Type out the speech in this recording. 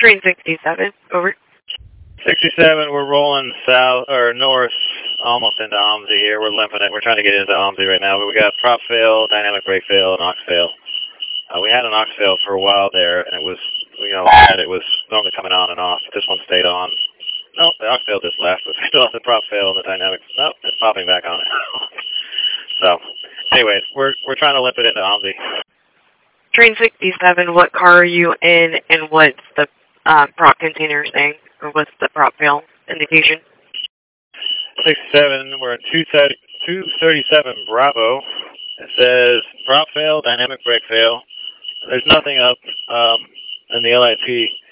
Train 67, over. 67, we're rolling south, or north, almost into OMSI here. We're limping it. We're trying to get into OMSI right now, but we got prop fail, dynamic brake fail, and aux fail. We had an aux fail for a while there, and it was, it was normally coming on and off. This one stayed on. No, the aux fail just left, but we still have the prop fail and the dynamic. No, it's popping back on. So, anyways, we're trying to limp it into OMSI. Train 67, what car are you in, and what's the prop container saying, or what's the prop fail indication? 67, we're at 237 Bravo. It says prop fail, dynamic brake fail. There's nothing up in the LIP.